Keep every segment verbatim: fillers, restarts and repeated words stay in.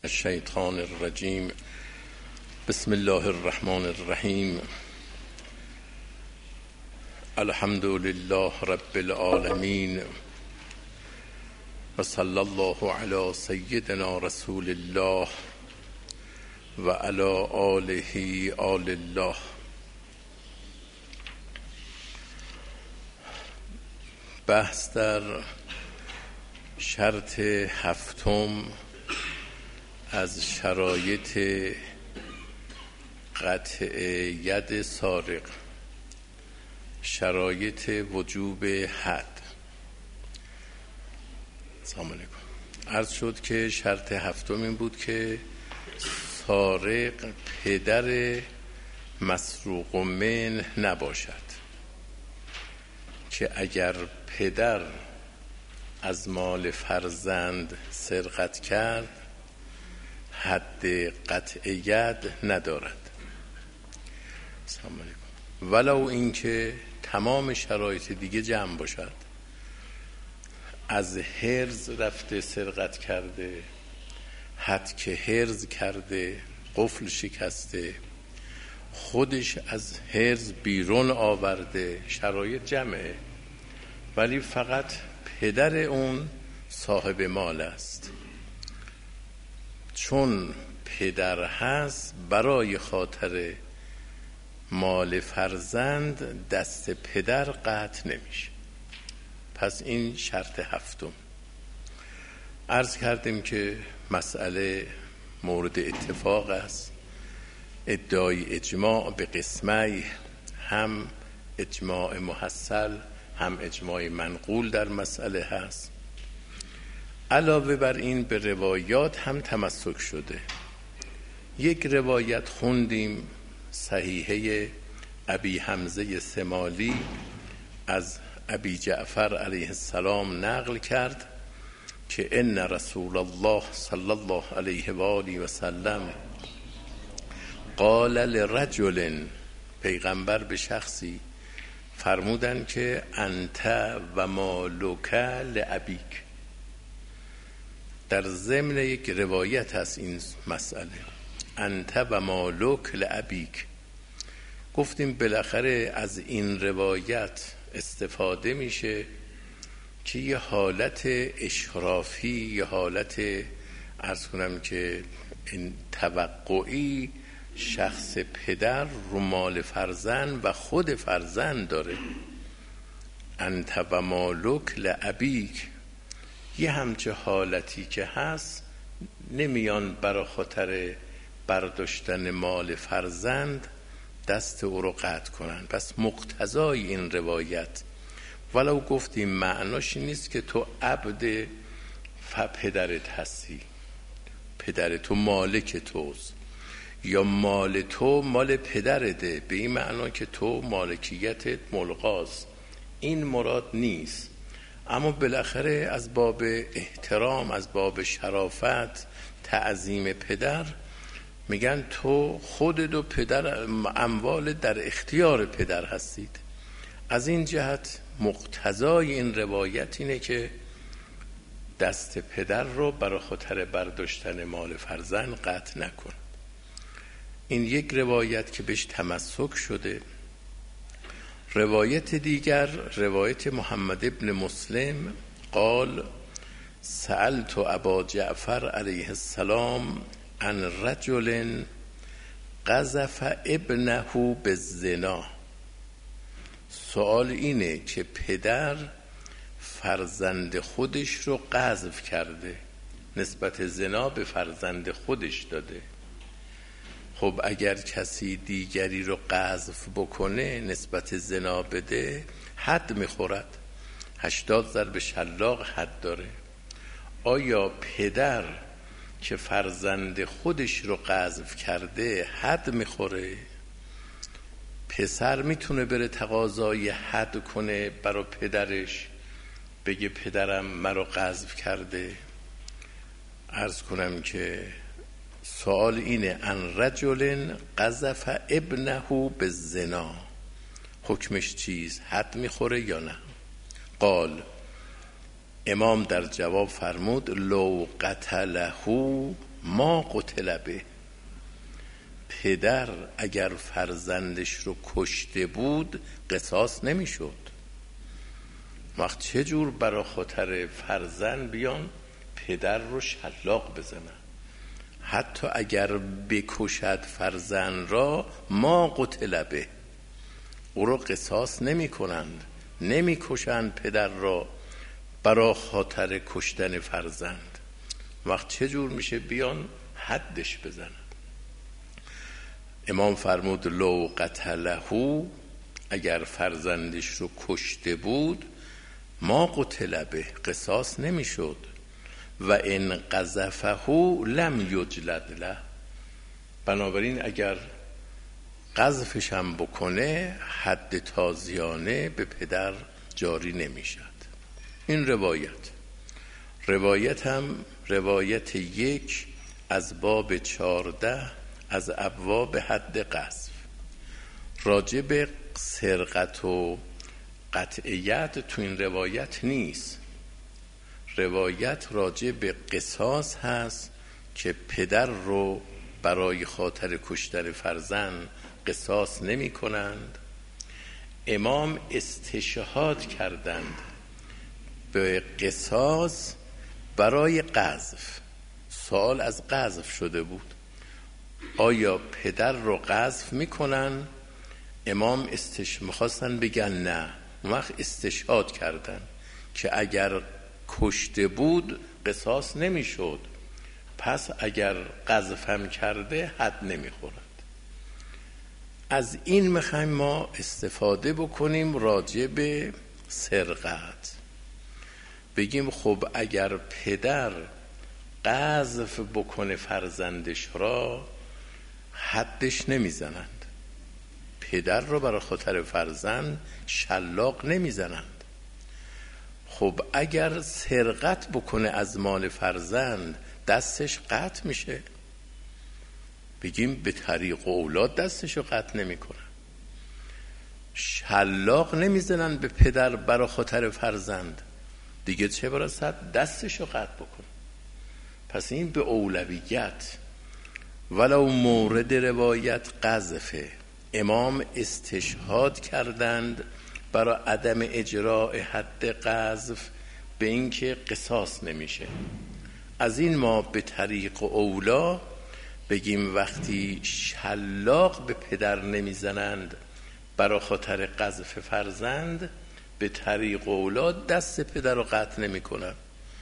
الشیطان الرجیم. بسم الله الرحمن الرحیم. الحمد لله رب العالمین و صلی الله علی سیدنا رسول الله و علی آله آل الله. بحث در شرط هفتم از شرایط قطع ید سارق، شرایط وجوب حد. سلام علیکم. عرض شد که شرط هفتم این بود که سارق پدر مسروق من نباشد، که اگر پدر از مال فرزند سرقت کرد حد قطع ید ندارد. سلام علیکم. ولو اینکه تمام شرایط دیگه جمع باشد، از حرز رفته سرقت کرده، حد که حرز کرده، قفل شکسته، خودش از حرز بیرون آورده، شرایط جمعه، ولی فقط پدر اون صاحب مال است. چون پدر هست، برای خاطر مال فرزند دست پدر قطع نمیشه. پس این شرط هفتم. عرض کردیم که مسئله مورد اتفاق است. ادعای اجماع به قسمی، هم اجماع محصل هم اجماع منقول در مسئله هست. علاوه بر این به روایات هم تمسک شده. یک روایت خوندیم صحیحه ابی حمزه سمالی از ابی جعفر علیه السلام نقل کرد که ان رسول الله صلی الله علیه و آله و سلم قال لرجل، پیغمبر به شخصی فرمودن که انت و مالک لابیک. در ضمن یک روایت هست این مسئله، انت و مالک لابیک. گفتیم بالاخره از این روایت استفاده میشه که یه حالت اشرافی، یه حالت عرض کنم که این توقعی شخص پدر رو مال فرزند و خود فرزند داره. انت و مالک لابیک، یه همچه حالتی که هست، نمیان برای خاطر برداشتن مال فرزند دست او رو قطع کنن. پس مقتضای این روایت، ولو گفتیم معناش نیست که تو عبد پدرت هستی، پدر تو مالک توست، یا مال تو مال پدرته، به این معنا که تو مالکیتت ملغاست. این مراد نیست. اما بالاخره از باب احترام، از باب شرافت، تعظیم پدر، میگن تو خودت و پدر اموال در اختیار پدر هستید. از این جهت مقتضای این روایت اینه که دست پدر رو برای خاطر برداشتن مال فرزند قطع نکن. این یک روایت که بهش تمسک شده. روایت دیگر روایت محمد ابن مسلم قال سألت ابا جعفر علیه السلام عن رجل قذف ابنه بالزنا. سوال اینه که پدر فرزند خودش رو قذف کرده، نسبت زنا به فرزند خودش داده. خب اگر کسی دیگری رو قذف بکنه، نسبت زنا بده، حد میخورد. هشتاد ضرب شلاق حد داره. آیا پدر که فرزند خودش رو قذف کرده حد میخوره؟ پسر میتونه بره تقاضای حد کنه برای پدرش، بگه پدرم مرا قذف کرده؟ عرض کنم که سوال اینه، ان رجل قذف ابنه بالزنا، حکمش چیست؟ حد میخوره یا نه؟ قال، امام در جواب فرمود لو قتله ما قتل به. پدر اگر فرزندش رو کشته بود قصاص نمیشد. وقت چه جور برا خاطر فرزند بیان پدر رو شلاق بزنن؟ حتی اگر بکشد فرزند را ما قتل به، او رو قصاص نمی کنند، نمی کشند پدر را برا خاطر کشتن فرزند. وقت چه جور میشه بیان حدش بزنن؟ امام فرمود لو قتلهو، اگر فرزندش رو کشته بود ما قتل به، قصاص نمیشد. و ان قذفه لم یجلد له، بنابراین اگر قذفش هم بکنه حد تازیانه به پدر جاری نمیشد. این روایت روایت هم روایت یک از باب چارده از ابواب حد قذف. راجع به سرقت و قطعیت تو این روایت نیست. روایت راجع به قصاص هست که پدر رو برای خاطر کشتن فرزند قصاص نمی کنند. امام استشهاد کردند به قصاص برای قذف. سوال از قذف شده بود، آیا پدر رو قذف میکنن؟ امام استش میخواستن بگن نه، اون وقت استشهاد کردن که اگر کشته بود قصاص نمیشد، پس اگر قذف هم کرده حد نمیخورد. از این میخوایم ما استفاده بکنیم راجع به سرقت. بگیم خب اگر پدر قذف بکنه فرزندش را حدش نمیزنند، پدر را برای خاطر فرزند شلاق نمیزنند. خب اگر سرقت بکنه از مال فرزند دستش قطع میشه، بگیم به طریق اولاد دستش رو قطع نمی کنن. شلاق نمیزنن به پدر برای خاطر فرزند، دیگه چه برسد دستش رو قطع بکن. پس این به اولویت. ولو مورد روایت قذفه، امام استشهاد کردند برای عدم اجراء حد قذف به اینکه قصاص نمیشه. از این ما به طریق اولا بگیم وقتی شلاق به پدر نمیزنند برای خاطر قذف فرزند، به طریق اولا دست پدر رو قطع نمی کنن.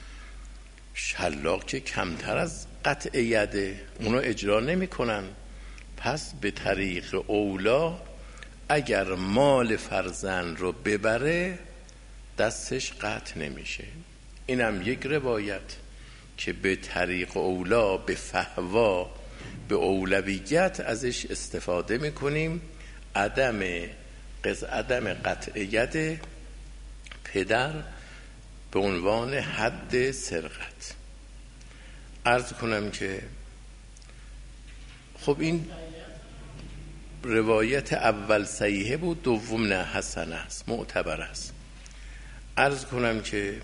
شلاق که کمتر از قطع یده، اونو اجرا نمی کنن. پس به طریق اولا اگر مال فرزند رو ببره دستش قطع نمیشه. اینم یک روایت که به طریق اولا به فهوا به اولویت ازش استفاده میکنیم. عدم قز عدم قطعیت پدر به عنوان حد سرقت. عرض کنم که خب این روایت اول صحیحه بود، دوم نه حسن است، معتبر است. عرض کنم که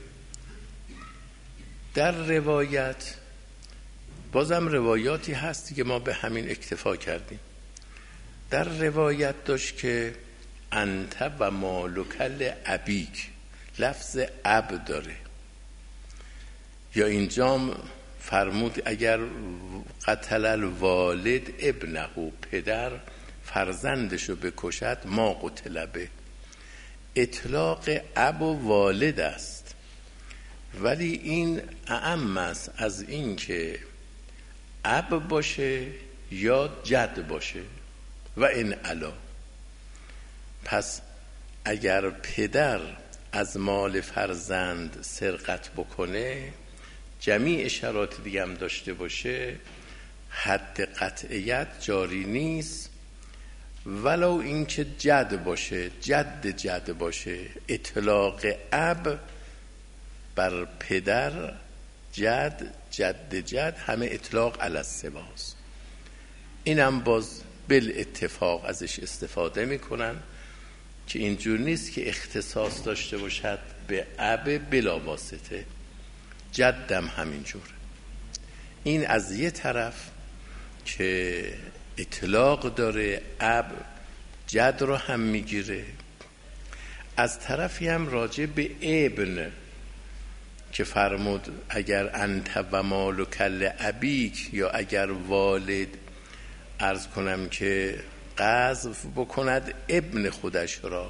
در روایت بازم روایاتی هستی که ما به همین اکتفا کردیم. در روایت داشت که انت و مالکل ابیک، لفظ اب داره. یا اینجا فرمود اگر قتل الوالد ابنه، پدر فرزندشو بکشد ما قتل به. اطلاق اب و والد است، ولی این اعم است از این که اب باشه یا جد باشه و این علا. پس اگر پدر از مال فرزند سرقت بکنه، جمیع شرایط دیگه هم داشته باشه، حد قطعیت جاری نیست. ولو اینکه جد باشه، جد جد باشه، اطلاق اب بر پدر، جد جد جد همه اطلاق علی السواست. اینم باز بالاتفاق ازش استفاده میکنن که اینجور نیست که اختصاص داشته باشد به اب بلا واسطه، جدم همینجور. این از یه طرف که اطلاق داره، اب جد رو هم میگیره، از طرفی هم راجع به ابن که فرمود اگر انت و مال کل ابیک، یا اگر والد عرض کنم که قذف بکند ابن خودش را،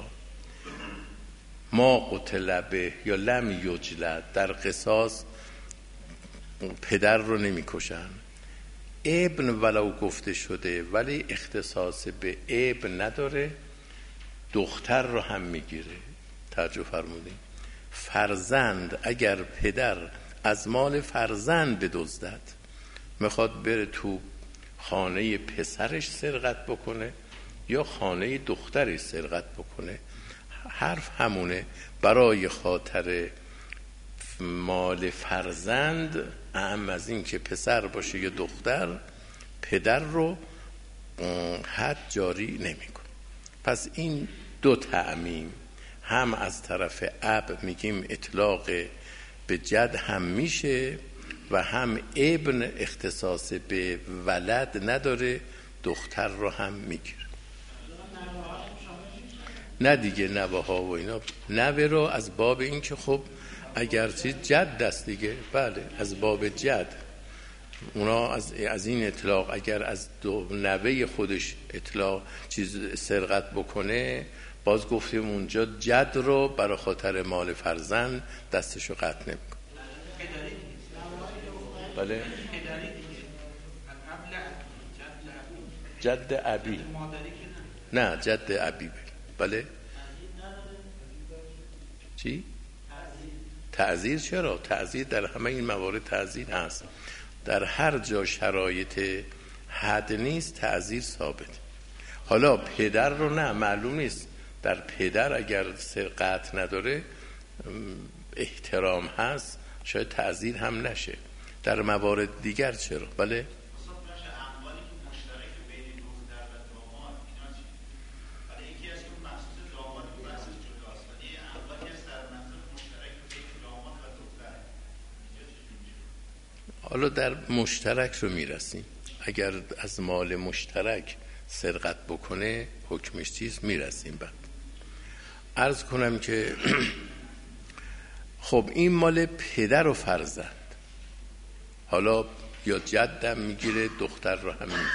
ما قتل به یا لم یجلد، در قصاص پدر رو نمی کشن. ابن ولو گفته شده ولی اختصاص به ابن نداره، دختر رو هم میگیره. توجه فرمودین؟ فرزند اگر پدر از مال فرزند بدزدد، میخواد بره تو خانه پسرش سرقت بکنه یا خانه دخترش سرقت بکنه، حرف همونه. برای خاطر مال فرزند، اهم از این که پسر باشه یا دختر، پدر رو حد جاری نمیکنه. پس این دو تعمیم، هم از طرف اب میگیم اطلاق به جد هم میشه و هم ابن اختصاص به ولد نداره، دختر رو هم میگیره. نه دیگه نوه‌ها و اینا، نوه رو از باب این که خب اگرچه جد دست دیگه، بله از باب جد اونا از, از این اطلاق، اگر از دو نوه خودش اطلاق چیز سرقت بکنه، باز گفتیم اونجا جد رو برای خاطر مال فرزند دستشو قطع نمیکنه. بله جد ابی، نه جد ابی. بله چی؟ تعزیر. چرا؟ تعزیر در همه این موارد تعزیر هست، در هر جا شرایط حد نیست تعزیر ثابت. حالا پدر رو نه، معلوم نیست در پدر اگر سرقت نداره احترام هست، شاید تعزیر هم نشه. در موارد دیگر چرا؟ بله حالا در مشترک رو میرسیم. اگر از مال مشترک سرقت بکنه حکمش چیز میرسیم. بعد عرض کنم که خب این مال پدر و فرزند، حالا یا جدم میگیره، دختر رو هم میگیره.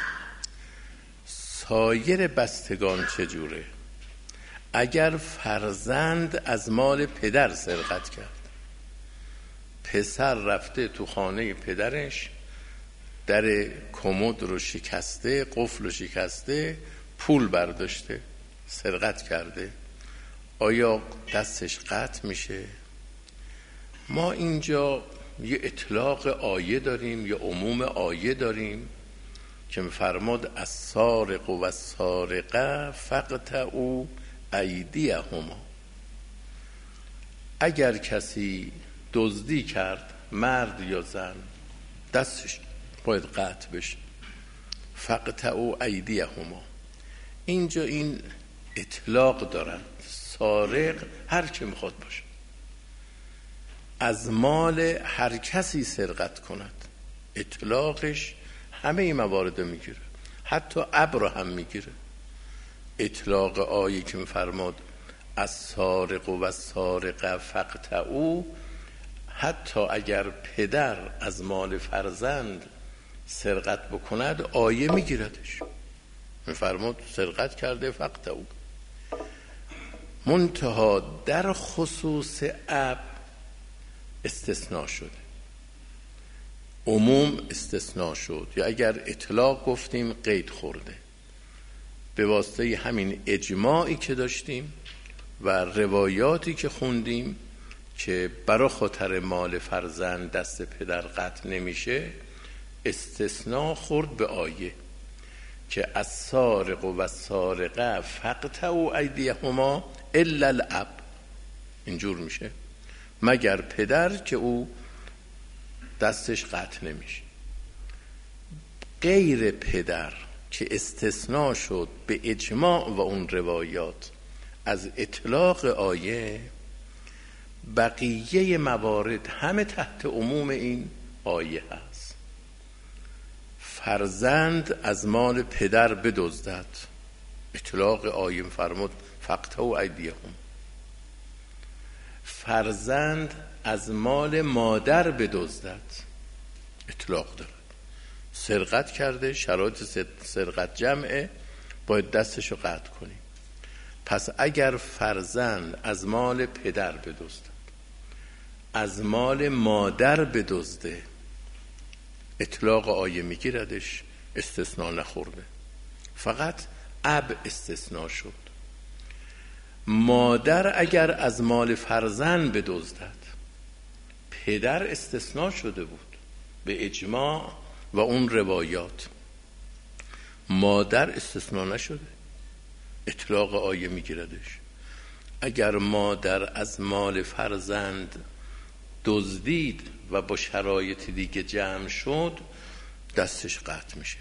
سایر بستگان چجوره؟ اگر فرزند از مال پدر سرقت کرد، پسر رفته تو خانه پدرش، در کمد رو شکسته، قفل رو شکسته، پول برداشته، سرقت کرده، آیا دستش قطع میشه؟ ما اینجا یه اطلاق آیه داریم، یه عموم آیه داریم که فرمود السارق و السارقه فاقطعوا ایدیهما. اگر کسی دزدی کرد، مرد یا زن، دستش باید قطع بشه. فاقطعوا ایدیهما، اینجا این اطلاق دارن، سارق هر که میخواد باشه، از مال هر کسی سرقت کند، اطلاقش همه این موارد میگیره، حتی اب رو هم میگیره. اطلاق آیه که میفرماد السارق و السارقه فاقطعوا، حتی اگر پدر از مال فرزند سرقت بکند آیه میگیردش، میفرماد سرقت کرده فاقطعوا. منتها در خصوص اب استثناء شده، عموم استثناء شد، یا اگر اطلاق گفتیم قید خورده به واسطه همین اجماعی که داشتیم و روایاتی که خوندیم که برای خاطر مال فرزند دست پدر قطع نمیشه، استثناء خورد به آیه که السارق و السارقه فاقطعوا ایدیهما الا الاب، اینجور میشه مگر پدر که او دستش قطع نمیشه. غیر پدر که استثناء شد به اجماع و اون روایات از اطلاق آیه، بقیه موارد همه تحت عموم این آیه هست. فرزند از مال پدر بدزدد، اطلاق آیه فرمود فقطعوا ایدیهم. فرزند از مال مادر بدزدد، اطلاق داره. سرقت کرده، شرایط سرقت جمعه، باید دستشو قطع کنیم. پس اگر فرزند از مال پدر بدزدد، از مال مادر بدزده، اطلاق آیه میگیردش، استثناء نخورده. فقط اب استثناء شد. مادر اگر از مال فرزند بدزدد، پدر استثناء شده بود به اجماع و اون روایات. مادر استثناء نشده، اطلاق آیه میگیردش. اگر مادر از مال فرزند دزدید و با شرایط دیگه جمع شد، دستش قطع میشه.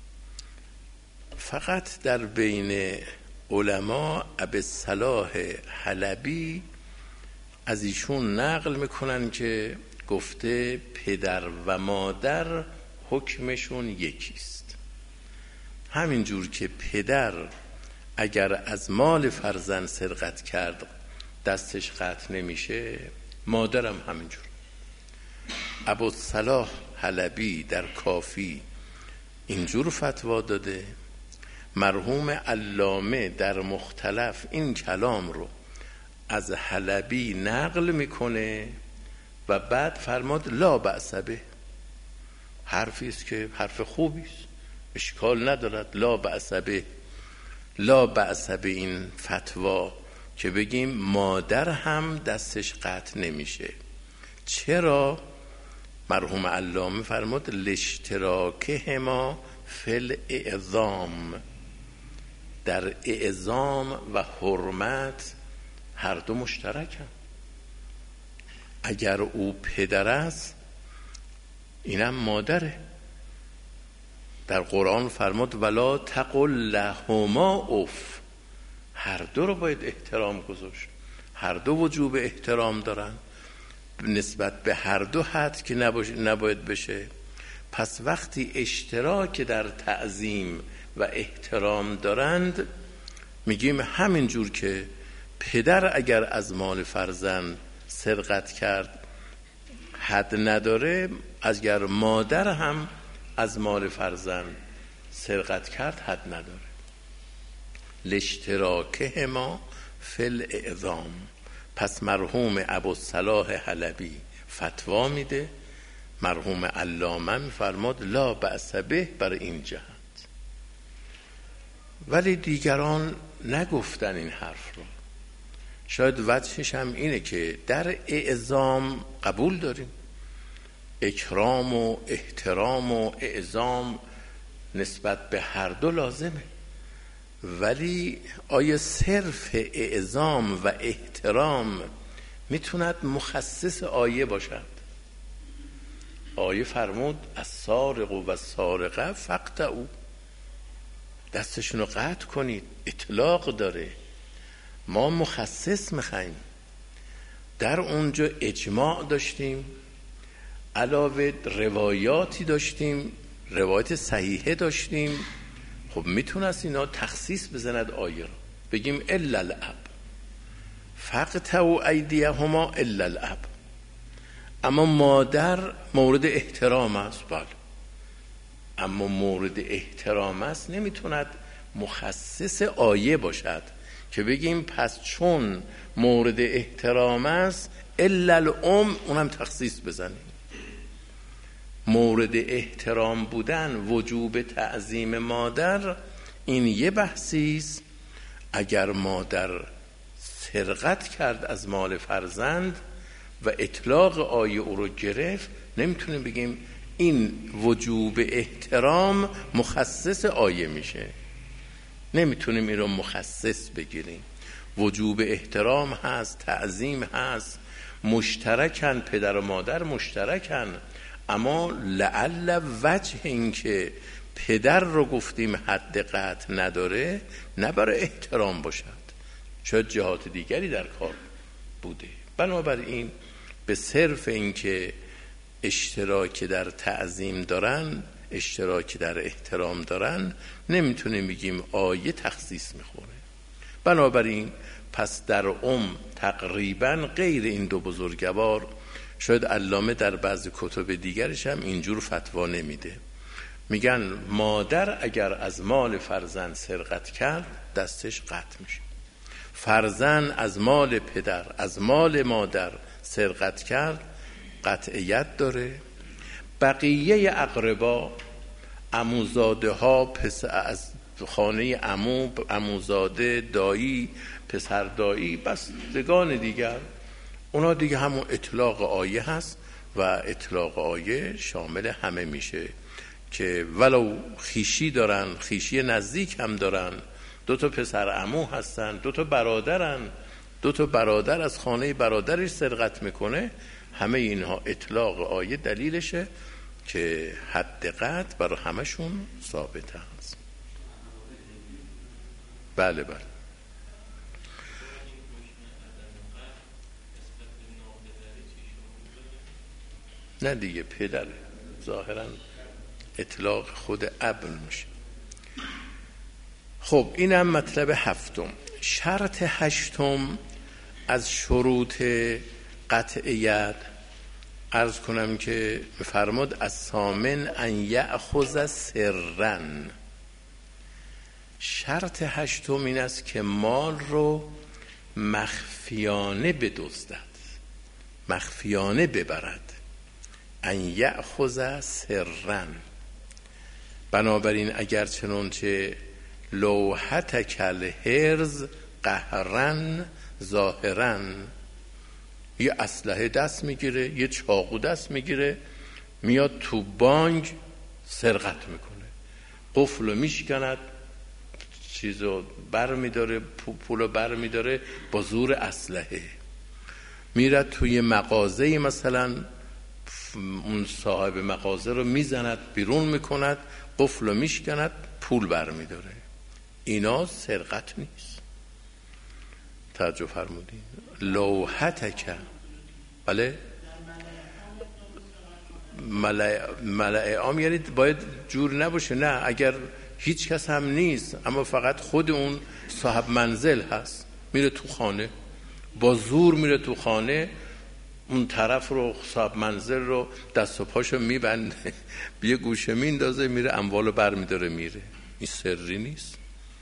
فقط در بین علما ابوالصلاح حلبی از ایشون نقل میکنن که گفته پدر و مادر حکمشون یکیست. همین جور که پدر اگر از مال فرزند سرقت کرد دستش قطع نمیشه، مادرم همینجور. ابوالصلاح حلبی در کافی اینجور فتوا داده. مرحوم علامه در مختلف این کلام رو از حلبی نقل میکنه و بعد فرماد لا بأس به، حرفی است که حرف خوبی است، اشکال ندارد. لا بأس به، لا بأس به این فتوا که بگیم مادر هم دستش قطع نمیشه. چرا؟ مرحوم علامه فرمود لاشتراکهما فی الاعظام، در اعظام و حرمت هر دو مشترکن. اگر او پدر است اینم مادره. در قرآن فرمود ولا تقل لهما اف، هر دو رو باید احترام گذاشت. هر دو وجوب احترام دارن، نسبت به هر دو حد که نباید بشه. پس وقتی اشتراک در تعظیم و احترام دارند، میگیم همین جور که پدر اگر از مال فرزند سرقت کرد حد نداره، اگر مادر هم از مال فرزند سرقت کرد حد نداره. لاشتراکهما فی الاعظام. پس مرحوم ابوالصلاح حلبی فتوا میده، مرحوم علامه میفرماد لا بأس به برای این جهت. ولی دیگران نگفتن این حرف رو. شاید وجهش هم اینه که در اعظام قبول داریم، اکرام و احترام و اعظام نسبت به هر دو لازمه، ولی آیا صرف اعظام و احترام میتوند مخصص آیه باشد؟ آیه فرمود السارق و السارقه فاقطعوا، دستشون رو قطع کنید، اطلاق داره. ما مخصص میخوایم. در اونجا اجماع داشتیم، علاوه روایاتی داشتیم، روایت صحیحه داشتیم. خب میتونست اینا تخصیص بزند آیه رو، بگیم الا الاب فاقطعوا ایدیهما الا الاب. اما مادر مورد احترام است، بله، اما مورد احترام است نمیتوند مخصص آیه باشد که بگیم پس چون مورد احترام است الا الام اونم تخصیص بزنیم. مورد احترام بودن، وجوب تعظیم مادر، این یه بحثیست. اگر مادر سرقت کرد از مال فرزند و اطلاق آیه او رو گرفت، نمیتونیم بگیم این وجوب احترام مخصص آیه میشه. نمیتونیم این رو مخصص بگیریم. وجوب احترام هست، تعظیم هست، مشترکن، پدر و مادر مشترکن. اما لعل وجه این که پدر رو گفتیم حد قطع نداره، نه برای احترام باشد، شاید جهات دیگری در کار بوده. بنابراین به صرف این که اشتراک در تعظیم دارن اشتراکی در احترام دارن، نمیتونیم بگیم آیه تخصیص میخوره. بنابراین پس در ام تقریبا غیر این دو بزرگوار، شاید علامه در بعضی کتب دیگرش هم اینجور فتوا نمیده، میگن مادر اگر از مال فرزند سرقت کرد دستش قطع میشه. فرزند از مال پدر، از مال مادر سرقت کرد قطعیت داره. بقیه اقربا، عموزاده ها، پس از خانه عمو، عموزاده، دایی، پسر دایی، بستگان دیگر، اونا دیگه همون اطلاق آیه هست و اطلاق آیه شامل همه میشه که ولو خیشی دارن، خیشی نزدیک هم دارن، دو تا پسر عمو هستن، دو تا برادرن، دو تا برادر از خانه برادرش سرقت میکنه، همه اینها اطلاق آیه دلیلشه که حد قطع برای همشون ثابت هست. بله بله. نه دیگه پدره، ظاهرا اطلاق خود اب میشه. خب اینم مطلب هفتم. شرط هشتم از شروط قطعیت عرض کنم که فرمود از سامن ان یأخذ سرن. شرط هشتم این است که مال رو مخفیانه بدزدد، مخفیانه ببرد. ان یأخذ سرن. بنابراین اگر چنانچه لوحتک الحرز قهرن ظاهرن، یه اسلحه دست میگیره، یه چاقو دست میگیره، میاد تو بانک سرقت میکنه، قفلو میشکند، چیزو بر میداره، پولو بر میداره با زور اسلحه، میره توی مغازه مثلا اون صاحب مغازه رو میزند بیرون میکند، قفلو میشکند، پول بر میداره. اینا سرقت نیست. توجه فرمودین؟ لوحتک، بله، ملأ عام یعنی باید جور نباشه، نه اگر هیچ کس هم نیست اما فقط خود اون صاحب منزل هست، میره تو خانه با زور، میره تو خانه، اون طرف رو صاحب منزل رو دست و پاشو میبنده، یه گوشه میندازه، میره اموالو بر میداره میره. این سری نیست.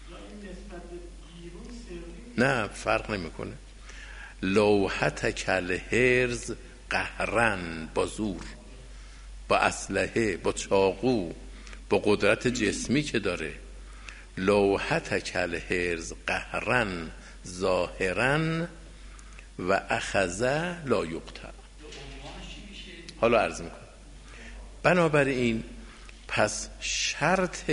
نه فرق نمیکنه. لوحتک الحرز قهرن، با زور، با اسلحه، با چاقو، با قدرت جسمی که داره. لوحتک الحرز قهرن ظاهرن و اخذ لا یقطع. حالا عرض میکنم. بنابراین پس شرط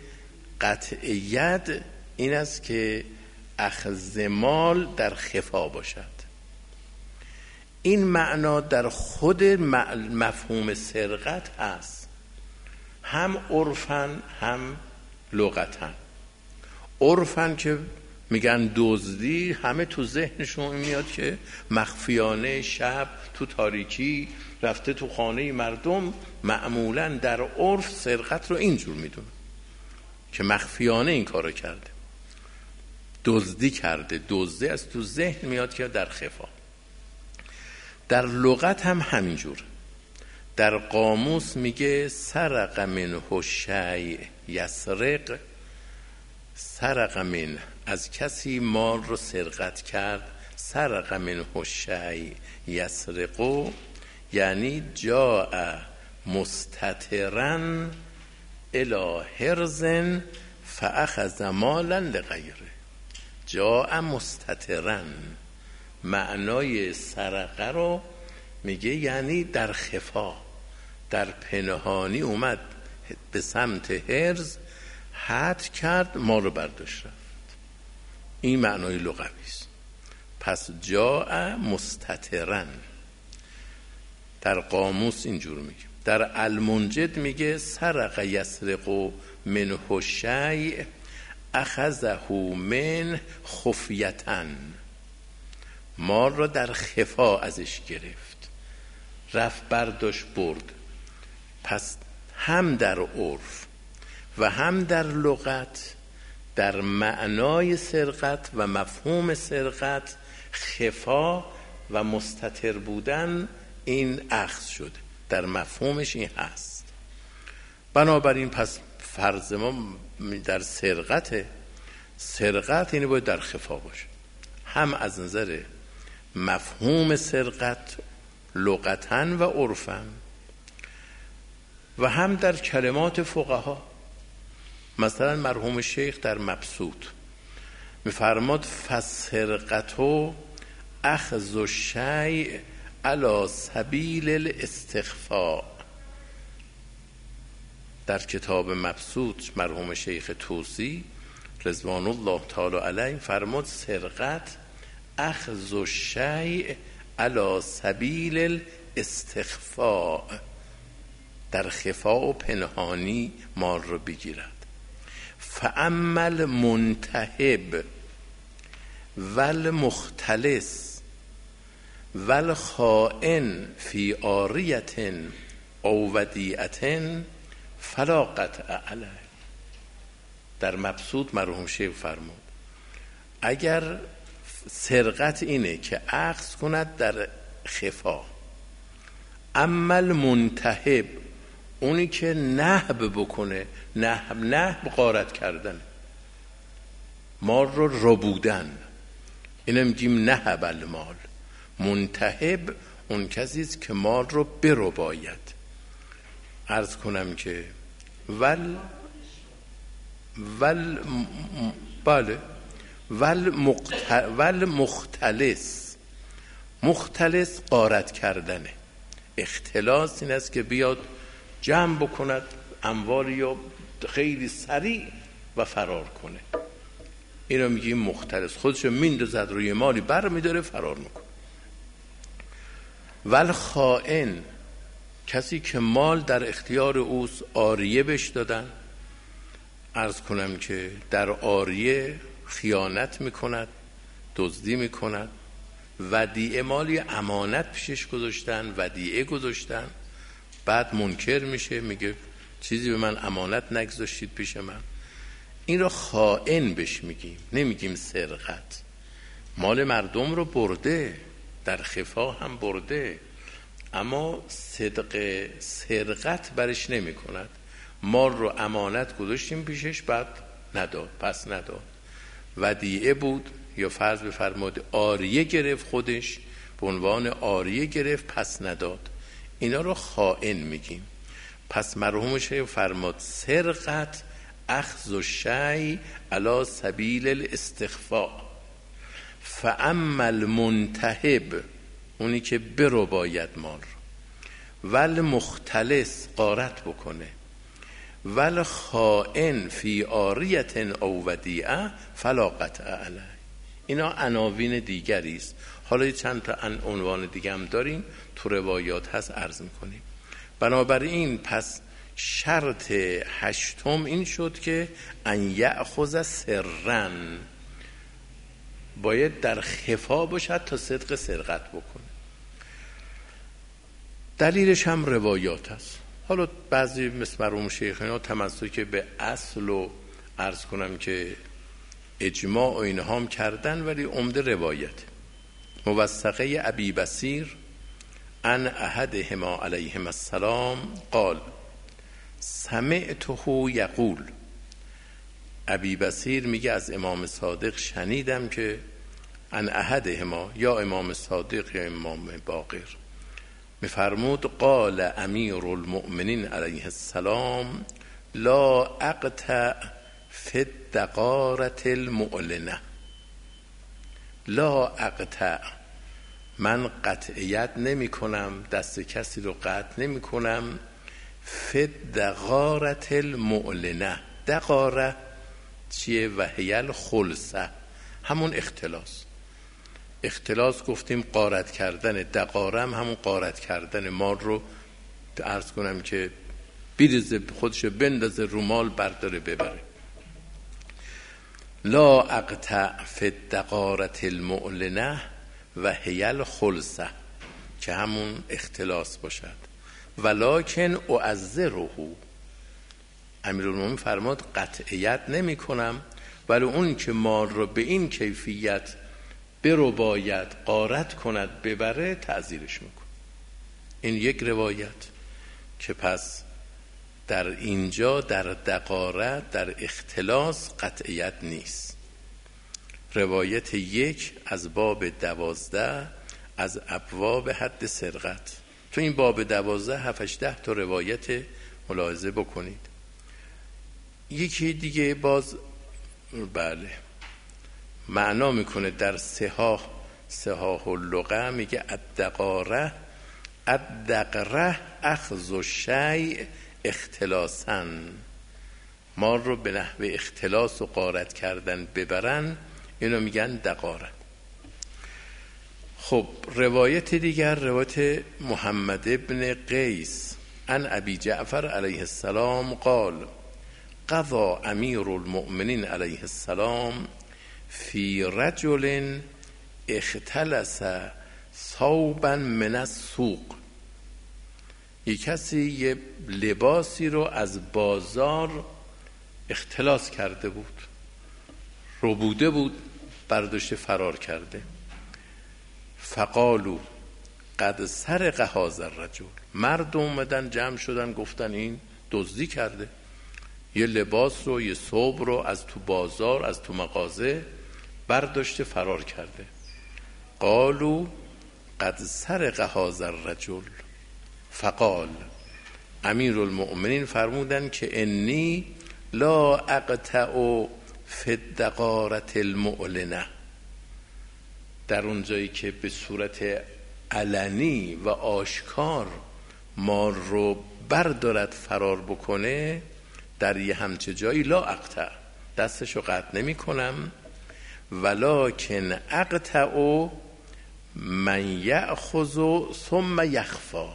قطعیت این است که اخذ مال در خفا باشد. این معنا در خود مفهوم سرقت هست، هم عرفاً هم لغتاً. عرفاً که میگن دزدی، همه تو ذهنشون میاد که مخفیانه شب تو تاریکی رفته تو خانه مردم. معمولاً در عرف سرقت رو اینجور میدونه که مخفیانه این کارو کرده، دزدی کرده. دزدی از تو ذهن میاد که در خفا. در لغت هم همینجور. در قاموس میگه سرق منه شیء یسرق. سرق من، از کسی مال رو سرقت کرد. سرق منه شیء یسرق یعنی جاء مستترن الی حرز فاخذ مالا لغیره. جاء مستترن معنای سرقه رو میگه یعنی در خفا، در پنهانی اومد به سمت حرز، حد کرد، ما رو برداشت رفت. این معنای لغوی است. پس جاء مستترن در قاموس اینجور میگه. در المنجد میگه سرق یسرق منه شیء اخذه من خفیتن. مال را در خفا ازش گرفت، رفت برداشت برد. پس هم در عرف و هم در لغت در معنای سرقت و مفهوم سرقت خفا و مستتر بودن این اخذ شده، در مفهومش این هست. بنابراین پس فرض ما در سرقت سرقت یعنی باید در خفا باشه، هم از نظر مفهوم سرقت لغتاً و عرفاً و هم در کلمات فقها. مثلا مرحوم شیخ در مبسوط میفرماد فسرقتو اخذ الشیء علی سبیل الاستخفاء. در کتاب مبسوط مرحوم شیخ طوسی رضوان الله تعالی علیه فرمود سرقت اخذ الشیء علی سبیل الاستخفاء، در خفا و پنهانی مال رو بگیرد. فاما المنتهب والمختلس والخائن فی عاریة او ودیعة فلا قطع علیه. در مبسوط مرحوم شیخ فرمود اگر سرقت اینه که اخذ کند در خفا، اما المنتهب اونی که نهب بکنه، نهب نهب غارت کردن، مال رو ربودن، اینم میگیم نهب المال. منتهب اون کسیست که مال رو برو باید. عرض کنم که ول ول بله ول مقت... ول مختلس مختلس غارت کردنه. اختلاس این است که بیاد جمع بکند اموال یا خیلی سریع و فرار کنه، اینو میگیم مختلس. خودشو میندازد روی مالی بر میداره فرار میکنه. ول خائن کسی که مال در اختیار اوست، عاریه بهش دادن، عرض کنم که در عاریه خیانت میکند، دزدی میکند. ودیعه مالی امانت پیشش گذاشتن، ودیعه گذاشتن، بعد منکر میشه، میگه چیزی به من امانت نگذاشتید پیش من. این رو خائن بهش میگیم، نمیگیم سرقت. مال مردم رو برده، در خفا هم برده، اما صدق سرقت برش نمی کند. مال رو امانت گذاشتیم پیشش بعد نداد، پس نداد. ودیعه بود یا فرض بفرماد عاریه گرفت، خودش به عنوان عاریه گرفت پس نداد، اینا رو خائن میگیم. پس مرحوم شیخ فرماد سرقت اخذ الشیء علی سبیل الاستخفاء. فاما المنتهب اونی که برو باید مال رو، ول مختلس غارت بکنه، ول خائن فی عاریة او ودیعه فلا قطع علیه. اینا عناوین دیگری است. حالا چند تا عنوان دیگه هم داریم تو روایات هست عرض میکنیم. بنابراین پس شرط هشتم این شد که ان یأخذ سرا، باید در خفا باشد تا صدق سرقت بکنه. دلیلش هم روایات هست. حالا بعضی مثل مرحوم شیخنا تمسک به اصل و عرض کنم که اجماع و اینها هم کردن، ولی عمده روایت موثقه ابی بصیر ان احدهما علیهما السلام قال سمعته یقول. ابی بصیر میگه از امام صادق شنیدم که ان احدهما، یا امام صادق یا امام باقر، میفرمود قال امیر المؤمنین علیه السلام لا اقطع فی الدقارة المعلنه. لا اقطع، من قطعیت نمی کنم، دست کسی رو قطع نمی کنم. فی الدقارة المعلنه، دقاره چیه؟ وهیل خلصه، همون اختلاس. اختلاس گفتیم غارت کردن، دقاره هم همون غارت کردن، مال رو عرض کنم که بیرزه خودشو بندازه رو مال برداره ببره. لا اقطع فی الدقارة المعلنه و هیل خلصه، که همون اختلاس باشد. ولکن اعذره، امیرالمومنین فرمود قطعیت نمی کنم، ولی اون که مال رو به این کیفیت برو باید غارت کند ببره تعزیرش میکن. این یک روایت که پس در اینجا در دقارت در اختلاس قطعیت نیست. روایت یک از باب دوازده از ابواب حد سرقت. تو این باب دوازده هفتش ده تا روایت ملاحظه بکنید. یکی دیگه باز بله معنا میکنه در صحاح صحاح اللغه میگه الدقاره الدقره اخذ الشیء اختلاسا، مال رو به نحو اختلاس و غارت کردن ببرن، اینو میگن دقاره. خب روایت دیگر روایت محمد ابن قیس عن ابی جعفر علیه السلام قال قضا امیر المؤمنین علیه السلام فی رجل اختلس ثوبا من السوق. یک کسی یه لباسی رو از بازار اختلاس کرده بود، ربوده بود، برداشته فرار کرده. فقالو قد سرق هذا الرجل، مردم اومدن جمع شدن گفتن این دزدی کرده، یه لباس رو یه ثوب رو از تو بازار از تو مغازه برداشته فرار کرده. قالو قد سرق هذا الرجل، فقال امیر المؤمنین فرمودن که انی لا اقطع فی الدقارة المعلنه، در اون جایی که به صورت علنی و آشکار مال رو بردارد فرار بکنه، در یه همچه جایی لا اقطع دستشو قطع نمی کنم، ولکن اقطع من یأخذ ثم یخفا،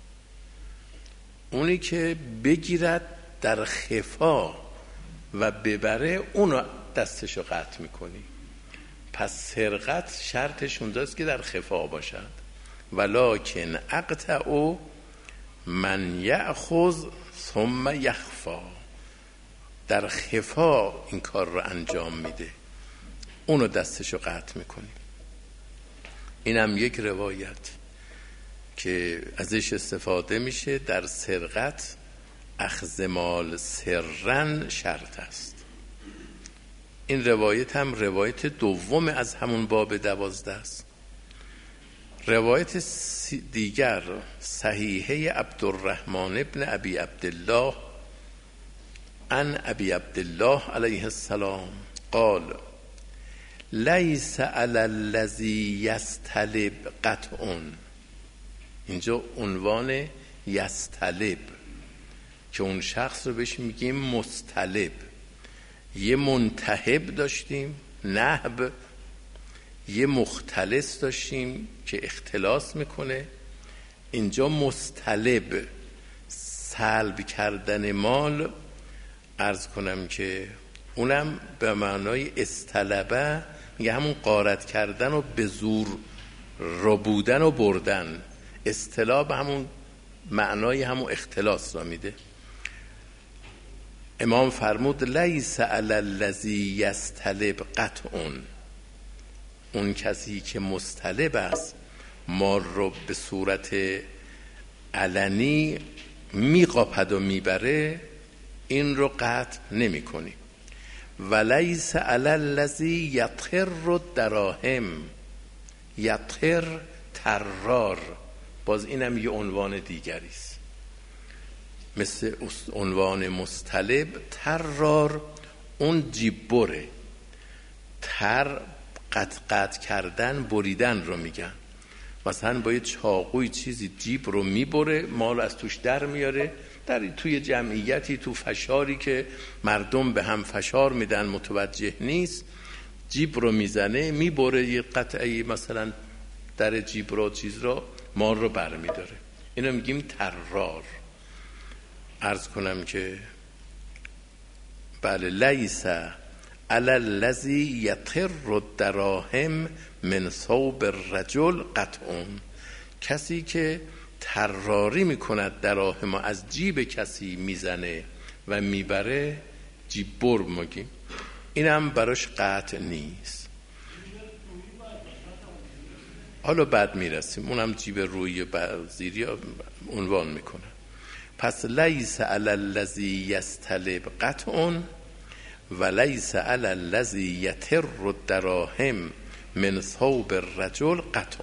اونی که بگیرد در خفا و ببره اونو دستشو قطع میکنی. پس سرقت شرطش اونجاست که در خفا باشد. ولکن اقطع من یأخذ ثم یخفا، در خفا این کار رو انجام میده، اونو دستشو قطع میکنی. اینم یک روایت که ازش استفاده میشه در سرقت. اخذ مال سرن شرط است. این روایت هم روایت دوم از همون باب دوازده است. روایت دیگر صحیحه عبدالرحمن ابن ابی عبدالله عن ابی عبدالله علیه السلام قال لیس علی الذی یستلب قطع. اینجا عنوان یستلب که اون شخص رو بهش میگیم مستلب. یه منتهب داشتیم نهب، یه مختلس داشتیم که اختلاس میکنه، اینجا مستلب سلب کردن مال. عرض کنم که اونم به معنای استلبه، میگه همون غارت کردن و به زور ربودن و بردن. استلاب همون معنای همون اختلاس را میده. امام فرمود لیس علی الذی یستلب قطع، اون کسی که مستلب است مال رو به صورت علنی میقاپد و میبره، این رو قطع نمی کنی. ولیس علی الذی یطر الدراهم، یطر ترار، باز اینم یه عنوان دیگری است مثل عنوان مستلب. ترار اون جیببره، تر قطع قطع کردن بریدن رو میگن. مثلا با یه چاقوی چیزی جیب رو میبره، مال از توش در میاره، در توی جمعیتی تو فشاری که مردم به هم فشار میدن متوجه نیست، جیب رو میزنه میبره، یه قطعی مثلا در جیب رو چیز رو مال رو بر میداره. اینو میگیم ترار. عرض کنم که بله لیس علی الذی یطر الدراهم من ثوب الرجل قطع، کسی که طراری میکند دراهم از جیب کسی میزنه و میبره جیب بر میگیم، اینم براش قطع نیست. حالا بعد میرسیم اونم جیب روی زیری عنوان میکنه. پس لیس علی الذی یستلب قطع و لیس علی الذی یتر الدراهم من ثوب الرجل قطع.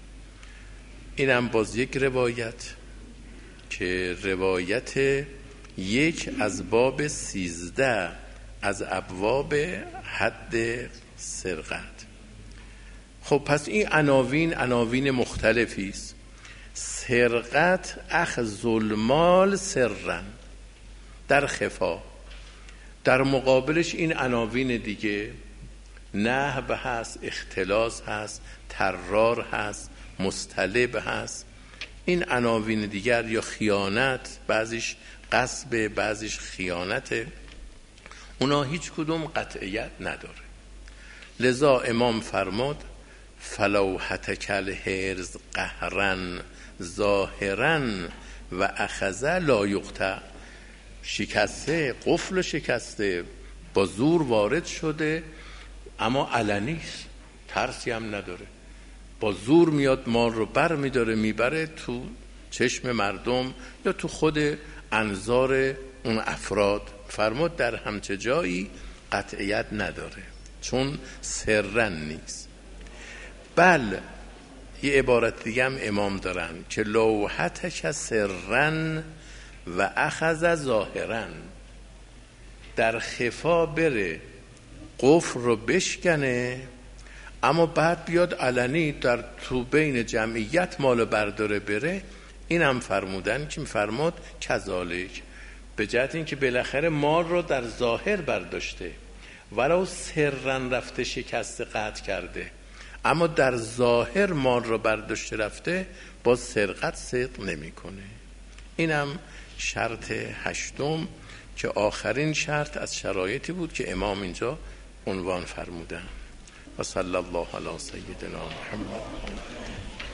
اینم باز یک روایت که روایت یک از باب سیزده از ابواب حد سرقت. خب پس این عناوین عناوین مختلفی است. سرقت اخذ المال سرا در خفا، در مقابلش این عناوین دیگه نهب هست، اختلاس هست، ترار هست، مستلب هست. این عناوین دیگر یا خیانت، بعضیش غصب بعضیش خیانته، اونا هیچ کدوم قطعیت نداره. لذا امام فرمود فلو هتک الحرز قهرا ظاهرا و اخذ لا یقطع. شکسته، قفل شکسته، با زور وارد شده اما علنی است، ترسی هم نداره، با زور میاد مال رو بر میداره میبره تو چشم مردم یا تو خود انظار اون افراد. فرمود در همچه جایی قطعیت نداره چون سرن نیست. بل یه عبارت دیگه هم امام دارن که لوحتش سرن و اخذ ظاهرن، در خفا بره قفل رو بشکنه اما بعد بیاد علنی در تو بین جمعیت مال برداره بره. این هم فرمودن که فرمود کذالک، به جهت این که بالاخره مال رو در ظاهر برداشته ولو سرن رفته شکست قطع کرده اما در ظاهر مال رو برداشته رفته، با سرقت صدق نمی کنه. اینم شرط هشتم که آخرین شرط از شرایطی بود که امام اینجا عنوان فرمودن. و صلی الله علی سیدنا محمد.